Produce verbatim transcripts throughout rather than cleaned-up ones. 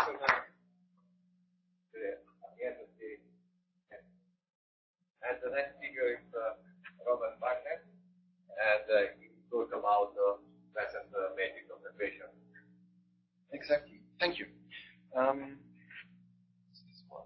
And the next figure is uh, Robert Wagner, and uh, he talks about the present uh, magic of the equation. Exactly. Thank you. Um, this one.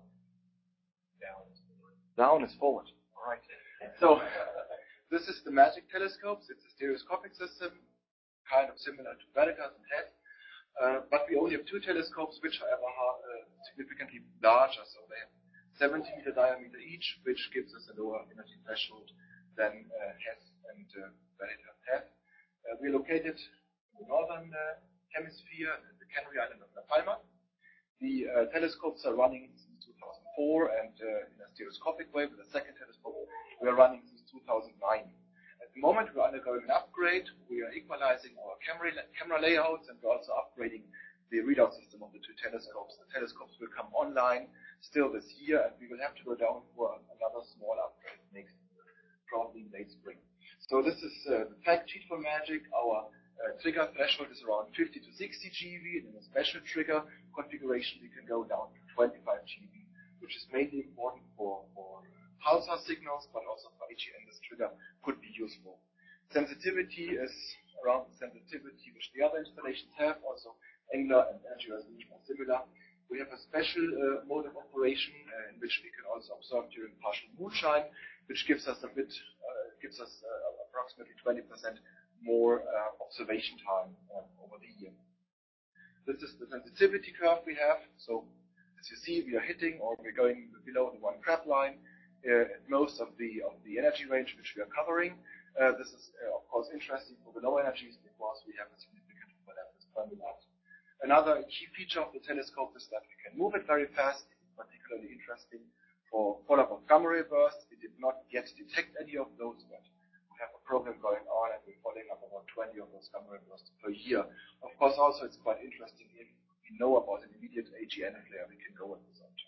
Down. Down is forward. All right. So this is the MAGIC telescopes. It's a stereoscopic system, kind of similar to Veritas and H E S. Uh, but we only have two telescopes, which, however, are uh, significantly larger. So they have seventy meter diameter each, which gives us a lower energy threshold than uh, H E S and uh, Veritas have. Uh, we're located in the northern uh, hemisphere, at the Canary Island of La Palma. The uh, telescopes are running since two thousand four, and uh, in a stereoscopic way with a second telescope, we are running since two thousand nine. At the moment, we're undergoing an upgrade. We are equalizing our camera, camera layouts, and we're also upgrading the readout system of the two telescopes. The telescopes will come online still this year, and we will have to go down for another small upgrade next year, probably in late spring. So this is uh, the fact sheet for MAGIC. Our uh, trigger threshold is around fifty to sixty G V. In a special trigger configuration, we can go down to twenty-five G V, which is mainly important for, for pulsar signals, but also for A G N. This trigger could be useful. Sensitivity is around the sensitivity which the other installations have. Also, angular and energy resolution are similar. We have a special uh, mode of operation uh, in which we can also observe during partial moonshine, which gives us a bit, uh, gives us uh, approximately twenty percent more uh, observation time uh, over the year. This is the sensitivity curve we have. So, as you see, we are hitting or we're going below the one crab line uh, at most of the of the energy range which we are covering. Uh, this is, uh, of course, interesting for the low energies because we have a significant overlap with Fermi-Lab. Another key feature of the telescope is that we can move it very fast. It's particularly interesting for follow-up gamma ray bursts. We did not yet detect any of those, but we have a program going on and we're following up about twenty of those gamma ray bursts per year. Of course, also it's quite interesting if we know about an immediate A G N flare, we can go with this object.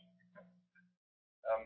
Um,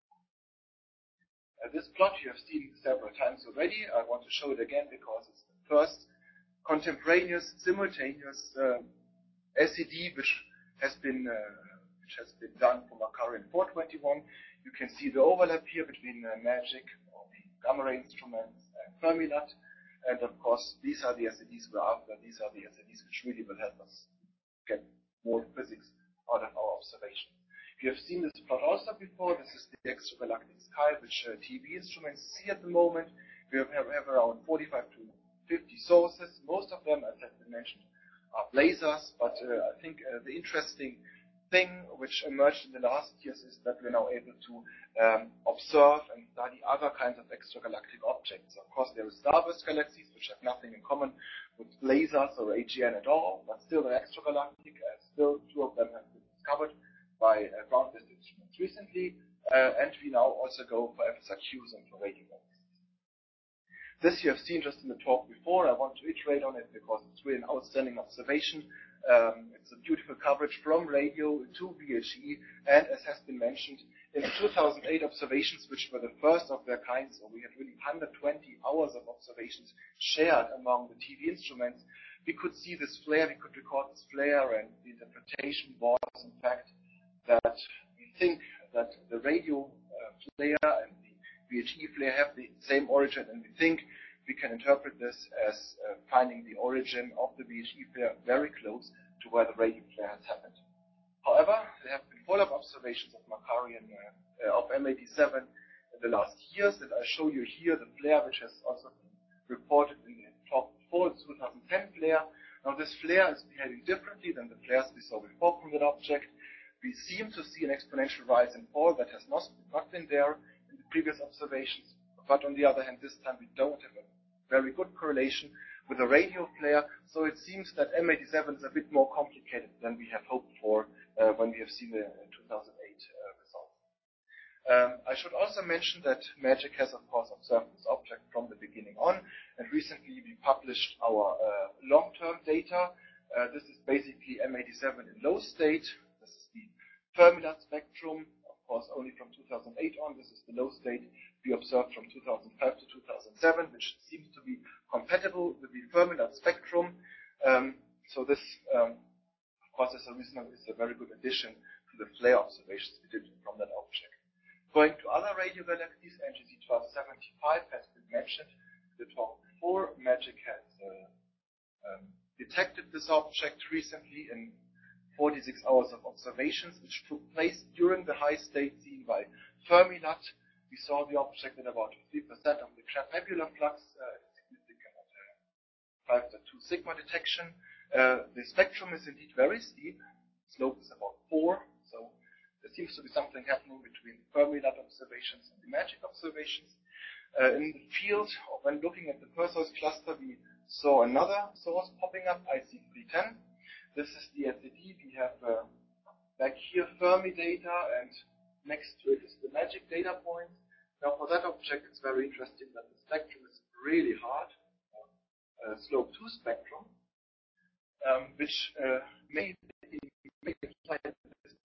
uh, this plot you have seen several times already. I want to show it again because it's the first contemporaneous, simultaneous uh, S E D which has been uh, which has been done for Macquarie four twenty-one. You can see the overlap here between uh, MAGIC or the gamma ray instruments and Fermi-Lab. And of course, these are the S E Ds we're after. These are the S E Ds which really will help us get more physics out of our observations. You have seen this plot also before. This is the extragalactic sky, which uh, T V instruments see at the moment. We have, have, have around forty-five to fifty sources. Most of them, as has been mentioned, are blazars. But uh, I think uh, the interesting thing which emerged in the last years is that we're now able to um, observe and study other kinds of extragalactic objects. Of course, there are starburst galaxies which have nothing in common with blazars or A G N at all, but still they're extragalactic. Uh, still, two of them have been discovered by uh, ground-based instruments recently, uh, and we now also go for F S R Qs and for radio waves. This you have seen just in the talk before. I want to iterate on it because it's really an outstanding observation. Um, it's a beautiful coverage from radio to V H E, and as has been mentioned, in two thousand eight observations, which were the first of their kind, so we had really one hundred twenty hours of observations shared among the T V instruments, we could see this flare, we could record this flare, and the interpretation was, in fact, that we think that the radio uh, flare and the V H E flare have the same origin, and we think we can interpret this as uh, finding the origin of the V H E flare very close to where the radio flare has happened. However, there have been follow-up observations of Macquarie and uh, of M eighty-seven in the last years, and I show you here the flare which has also been reported in the talk before, the two thousand ten flare. Now this flare is behaving differently than the flares we saw before from that object. We seem to see an exponential rise and fall that has not, not been there in the previous observations. But on the other hand, this time we don't have a very good correlation with a radio flare. So it seems that M eighty-seven is a bit more complicated than we have hoped for uh, when we have seen the two thousand eight uh, results. Um, I should also mention that MAGIC has, of course, observed this object from the beginning on. And recently we published our uh, long-term data. Uh, this is basically M eighty-seven in low state. This is the Fermi-Lab spectrum, of course, only from two thousand eight on. This is the low state we observed from two thousand five to two thousand seven, which seems to be compatible with the Fermi-Lab spectrum. Um, so this, um, of course, it's a reason it's a very good addition to the flare observations we did from that object. Going to other radio galaxies, N G C twelve seventy-five has been mentioned. The talk before, MAGIC has uh, um, detected this object recently in forty-six hours of observations, which took place during the high state seen by Fermilab. We saw the object at about three percent of the Crab Nebula flux, uh, significant uh, five point two sigma detection. Uh, the spectrum is indeed very steep. Slope is about four, so there seems to be something happening between the Fermilab observations and the MAGIC observations. Uh, in the field, when looking at the Perseus cluster, we saw another source popping up, I C three ten. This is the S A D. We have uh, back here Fermi data, and next to it is the MAGIC data point. Now, for that object, it's very interesting that the spectrum is really hard, uh, slope two spectrum, um, which uh, may imply this.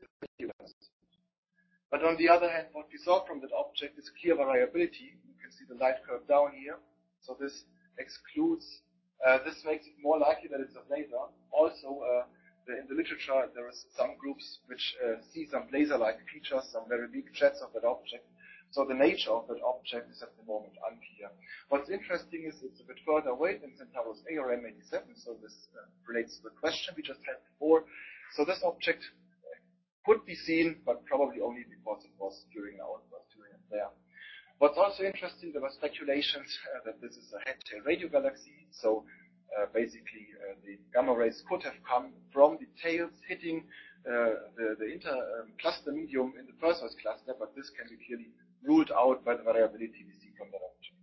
But on the other hand, what we saw from that object is clear variability. You can see the light curve down here. So this excludes, uh, this makes it more likely that it's a blazar. Also, uh, the, in the literature, there is some groups which uh, see some blazar-like features, some very big jets of that object. So the nature of that object is at the moment unclear. What's interesting is it's a bit further away than Centaurus A or M eighty-seven, so this uh, relates to the question we just had before. So this object could be seen, but probably only because it was during our outburst, during a flare. What's also interesting, there were speculations uh, that this is a head-tail radio galaxy, so uh, basically uh, the gamma rays could have come from the tails hitting uh, the, the inter-cluster um, medium in the Perseus cluster, but this can be clearly ruled out by the variability we see from that object.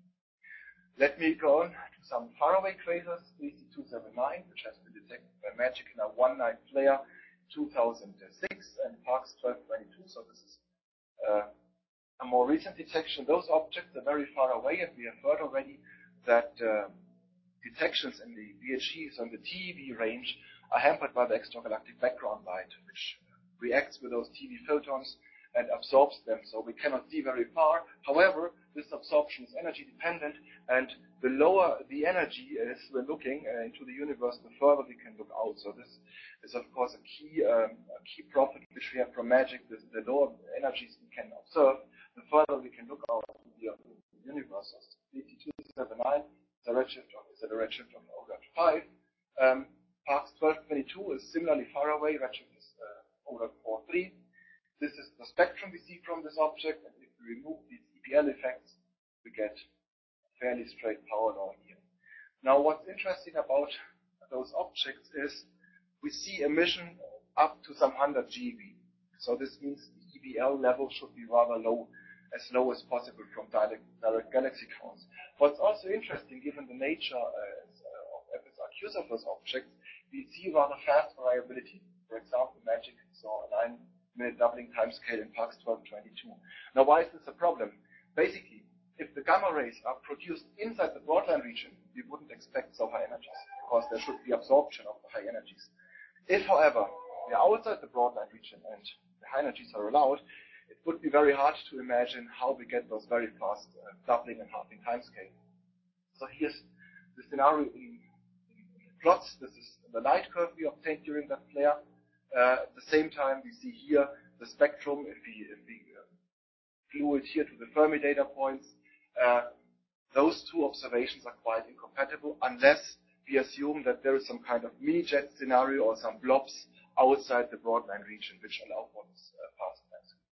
Let me go on to some faraway quasars, three C two seventy-nine, which has been detected by MAGIC in a one-night flare two thousand six, and Parkes twelve twenty-two, so this is uh, a more recent detection. Those objects are very far away, and we have heard already that uh, detections in the V H Gs on the T E V range are hampered by the extragalactic background light, which reacts with those T E V photons and absorbs them, so we cannot see very far. However, this absorption is energy dependent, and the lower the energy is we're looking uh, into the universe, the further we can look out. So this is, of course, a key um, a key profit which we have from MAGIC. The, the lower energies we can observe, the further we can look out into the universe. So three C two seventy-nine is a redshift of, is a redshift of O D A T five. Um, Parkes twelve twenty-two is similarly far away. Redshift is uh, O D A T forty-three. This is the spectrum we see from this object, and if we remove these E P L effects, we get a fairly straight power law here. Now, what's interesting about those objects is we see emission up to some one hundred G eV. So this means the E B L level should be rather low, as low as possible from direct, direct galaxy counts. What's also interesting, given the nature uh, of F S R Q surface objects, we see rather fast variability. For example, MAGIC saw a nine minute doubling timescale in Parkes twelve twenty-two. Now, why is this a problem? Basically, if the gamma rays are produced inside the broadline region, we wouldn't expect so high energies, because there should be absorption of the high energies. If, however, we are outside the broadline region and the high energies are allowed, it would be very hard to imagine how we get those very fast uh, doubling and halving timescale. So here's the scenario in, in plots. This is the light curve we obtained during that flare. Uh, at the same time, we see here the spectrum. If we, if we uh, glue it here to the Fermi data points, uh, those two observations are quite incompatible unless we assume that there is some kind of mini-jet scenario or some blobs outside the broadline region which allow for this uh, fast timescale.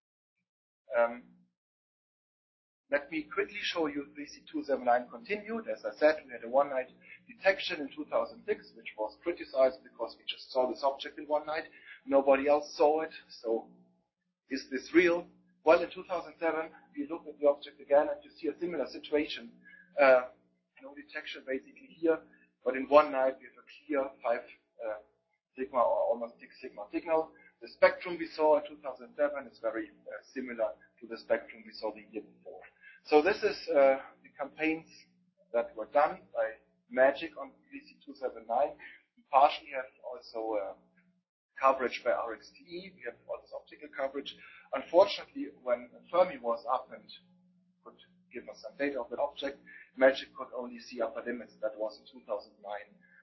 Um, let me quickly show you three C two seventy-nine continued. As I said, we had a one-night detection in two thousand six, which was criticized because we just saw this object in one night. Nobody else saw it, so is this real? Well, in two thousand seven, we looked at the object again, and you see a similar situation. Uh, no detection basically here, but in one night we have a clear five uh, sigma or almost six sigma signal. The spectrum we saw in two thousand seven is very uh, similar to the spectrum we saw the year before. So this is uh, the campaigns that were done by MAGIC on three C two seventy-nine. We partially have also uh, coverage by R X T E. We have all this optical coverage. Unfortunately, when Fermi was up and could give us some data of that object, MAGIC could only see upper limits. That was in two thousand nine.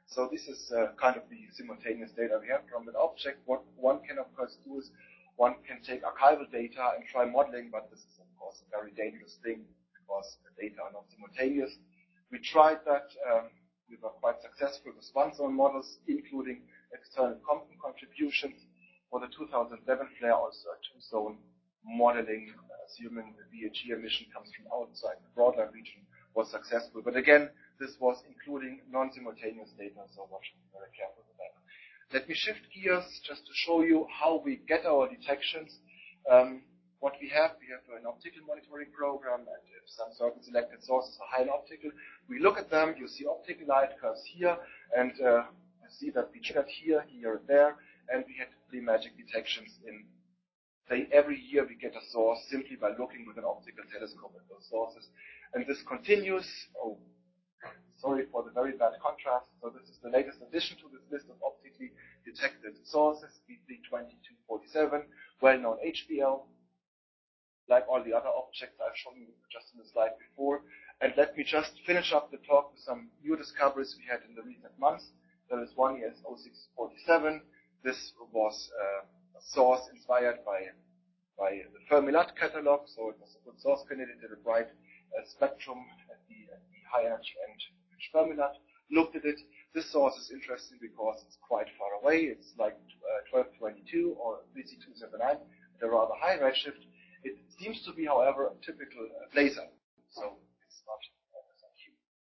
So this is uh, kind of the simultaneous data we have from an object. What one can of course do is one can take archival data and try modeling, but this is of course a very dangerous thing because the data are not simultaneous. We tried that. Um, we were quite successful with one-zone models, including external Compton contributions. For the two thousand eleven flare, also a two-zone modeling, assuming the V H G emission comes from outside the Broadline region, was successful. But again, this was including non-simultaneous data, so one should be very careful with that. Let me shift gears just to show you how we get our detections. Um, what we have, we have an optical monitoring program, and if some certain selected sources are high in optical, we look at them, you see optical light curves here, and uh, you see that we triggered here, here, and there, and we had three magic detections in, say, every year we get a source simply by looking with an optical telescope at those sources. And this continues. Oh, sorry for the very bad contrast. So this is the latest addition to this list of optically detected sources, B three twenty-two forty-seven, well-known H B L, like all the other objects I've shown you just in the slide before. And let me just finish up the talk with some new discoveries we had in the recent months. There is one E S zero six forty-seven. This was uh, a source inspired by, by the Fermi-Lat catalog, so it was a good source candidate. It had a bright uh, spectrum at the, at the high energy end, which Fermi-Lat looked at it. This source is interesting because it's quite far away. It's like uh, twelve twenty-two or B C two seventy-nine at a rather high redshift. It seems to be, however, a typical uh, laser, so it's not uh, huge.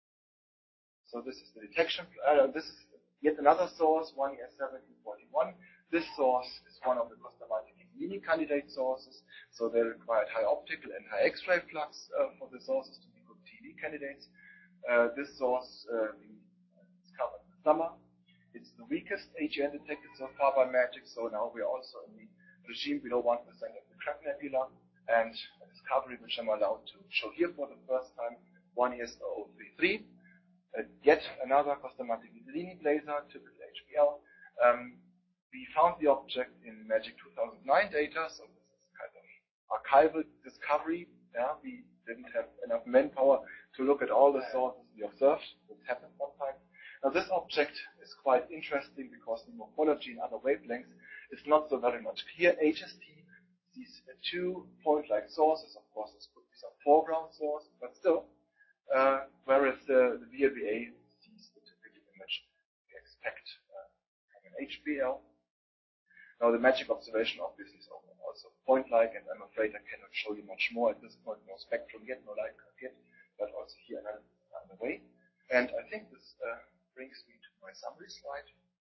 So this is the detection. Uh, this is yet another source, one E S seventeen forty-one. This source is one of the Costamati-Ghibellini candidate sources, so they required high optical and high X-ray flux uh, for the sources to be good T V candidates. Uh, this source uh, we discovered in the summer. It's the weakest H N detected so far by MAGIC, so now we're also in the regime below one percent of the Crab Nebula, and a discovery which I'm allowed to show here for the first time, one E S zero zero three three. Uh, yet another Costamati-Ghibellini laser, typical H B L. Um, we found the object in MAGIC two thousand nine data, so this is kind of archival discovery. Yeah, we didn't have enough manpower to look at all the sources we observed. This happened sometimes. Now this object is quite interesting because the morphology in other wavelengths is not so very much clear. H S T sees uh, two point-like sources. Of course, this could be some foreground source, but still. Uh, whereas the, the V L B A sees the typical image we expect uh, from an H B L. Now the MAGIC observation obviously is also point-like, and I'm afraid I cannot show you much more at this point. No spectrum yet, no light curve yet, but also here analysis is underway. And I think this uh, brings me to my summary slide.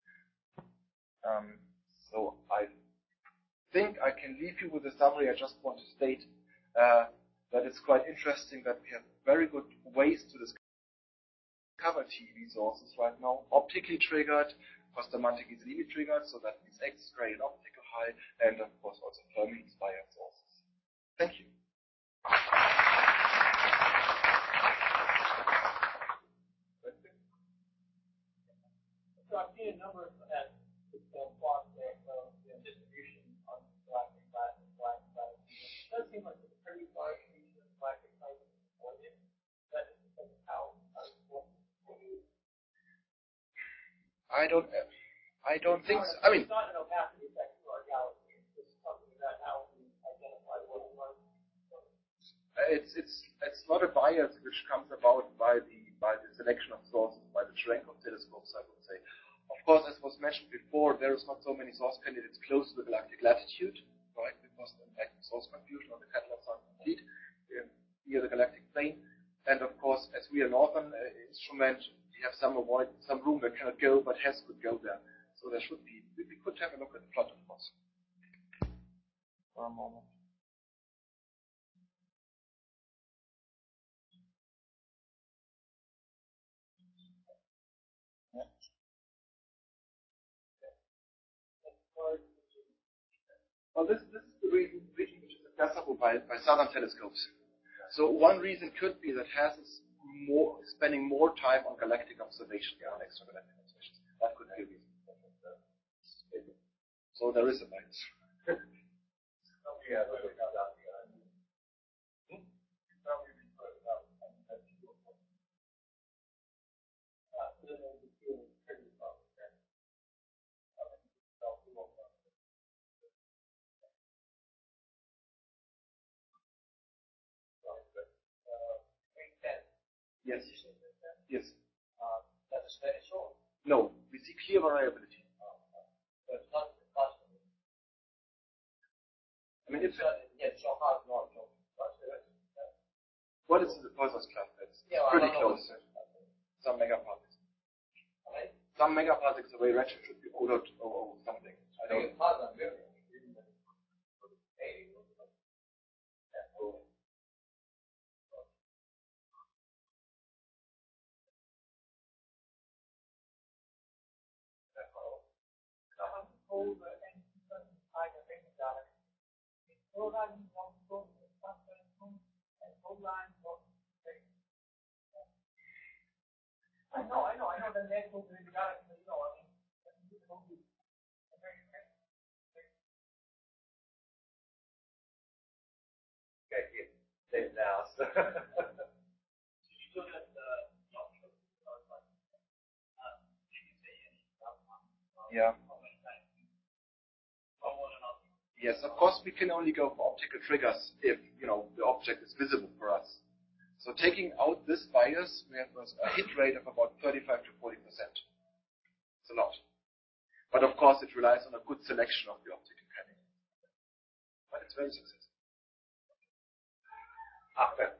Um, so I think I can leave you with a summary. I just want to state uh, that it's quite interesting that we have very good ways to discover T V sources right now, optically triggered, Costamati-Ghibellini triggered, so that means X-ray and optical high, and of course also Fermi-inspired sources. Thank you. So I've seen a number of that plot there, so the distribution on black and black and black and black. It does seem like it's a pretty large piece of black and white for you. That is how, how what, what do you, I don't, I don't think so. I mean, it's not an opacity effect to our galaxy. It's just talking about how we identify what it was. it's it's it's not a bias which comes about by the by the selection of sources, by the rank of telescopes, I would say. Of course, as was mentioned before, there is not so many source candidates close to the galactic latitude, right? Because the impact source confusion or the catalogs are complete uh, near the galactic plane. And of course, as we are a northern uh, instrument, we have some avoid some room that cannot go, but Hess could go there. So there should be. We could have a look at the plot, of course. For a moment. Yeah. Well, this, this is the region, region which is accessible by, by southern telescopes. So one reason could be that Hess is more, spending more time on galactic observation than on extragalactic observations. That could be a reason. So there is a bias. Yes. Yes. Uh, that's very short. No, we see clear variability. But it's not constant. I mean, if So, yeah, so hard not to. what is the Poisson's club? It's Yeah, well, pretty I don't know. close. Some megaparsecs. Right? Some megaparsecs away, redshift should be over or something. I I think don't. it's hard on very. I know, I know, I know the natural periodic, but you know, I mean, Okay, here. Same now. So. you look at the, you know, Yeah. Yes, of course we can only go for optical triggers if, you know, the object is visible for us. So taking out this bias, we have a hit rate of about thirty-five to forty percent. It's a lot. But of course it relies on a good selection of the optical canning. But it's very successful. Ah, okay.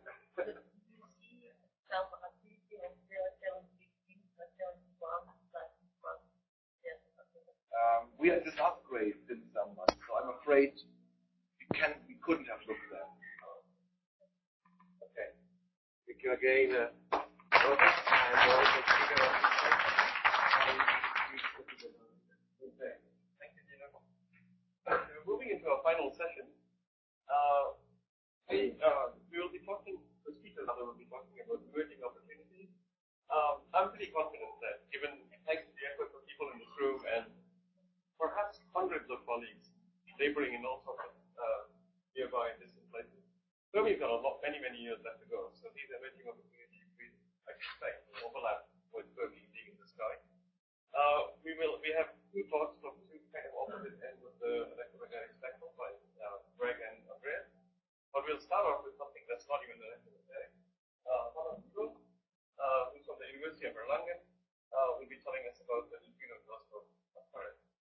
Um, we had this upgrade in summer, so I'm afraid we can we couldn't have looked there. Okay. Thank you again, uh, Robert, and also speaker of the Thank you, Gino. We're moving into our final session. Uh, we, uh, we will be talking, the speaker rather will be talking about emerging opportunities. Um, I'm pretty confident that given, thanks to the effort of people in this room and perhaps hundreds of colleagues laboring in all sorts of uh, nearby and distant places, Fermi's got a lot, many, many years left to go. So these emerging opportunities, we, I suspect, will overlap with Fermi being in the sky. Uh, we will, we have two talks from two kind of opposite ends of the electromagnetic spectrum by uh, Greg and Andreas. But we'll start off with something that's not even electromagnetic. Uh, Thomas Kuhl, uh, who's from the University of Erlangen, uh, will be telling us about the